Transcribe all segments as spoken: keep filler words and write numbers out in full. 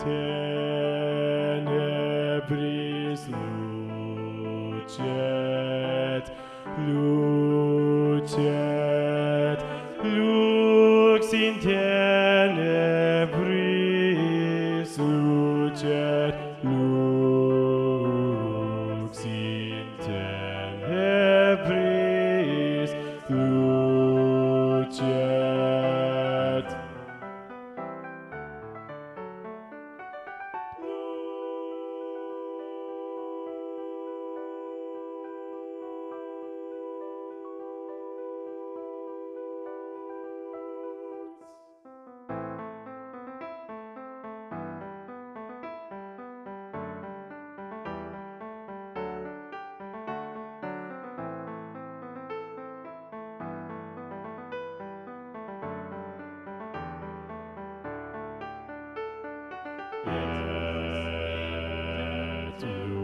tenebris lucet, lucet, lux in tenebris lucet, lux in tenebris lucet. Et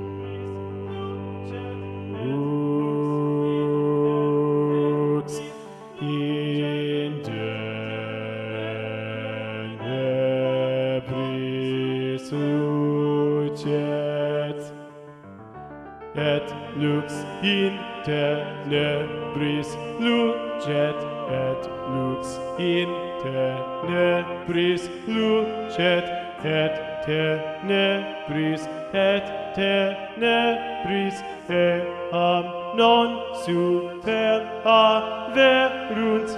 lux in tenebris lucet, et lux in tenebris lucet, et lux in tenebris lucet, et tenebris, et tenebris eam non superaverunt.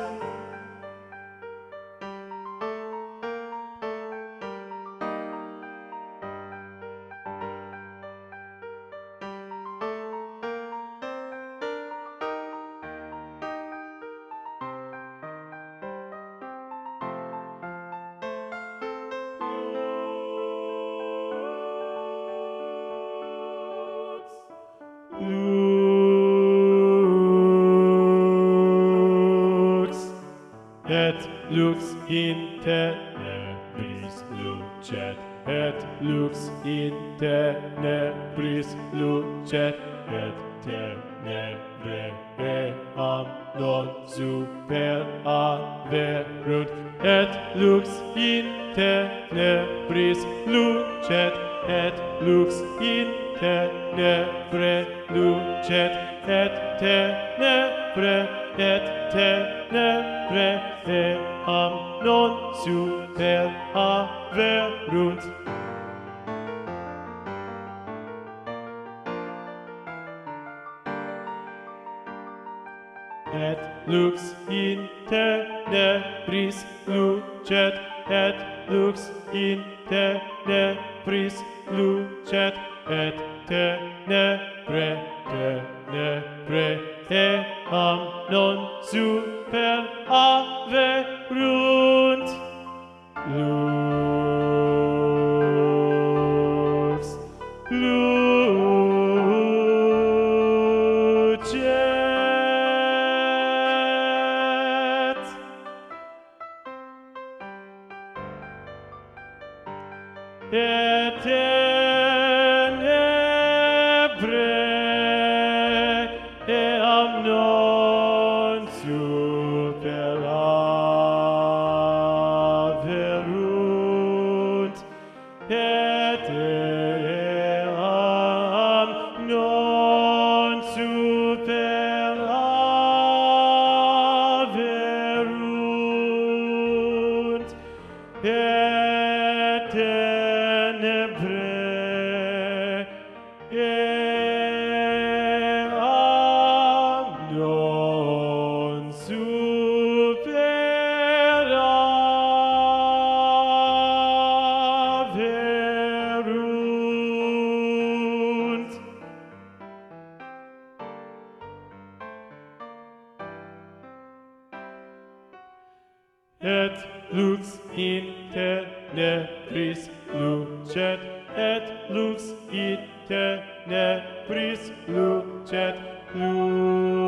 Lux, et lux in tenebris lucet, et lux in tenebris lucet, et tenebrae eam non superaverunt, et lux in tenebris lucet, et lux in tenebrae lucet, et tenebrae, et tenebrae eam non superaverunt. Et lux in tenebris lucet, et lux in tenebris lucet, et tenebrae, tenebrae eam non superaverunt. Lux lucet. Et tenebrae eam non superaverunt, et eam non superaverunt, et tenebrae eam non superaverunt. Et lux in tenebris lucet, et lux in tenebris lucet, lux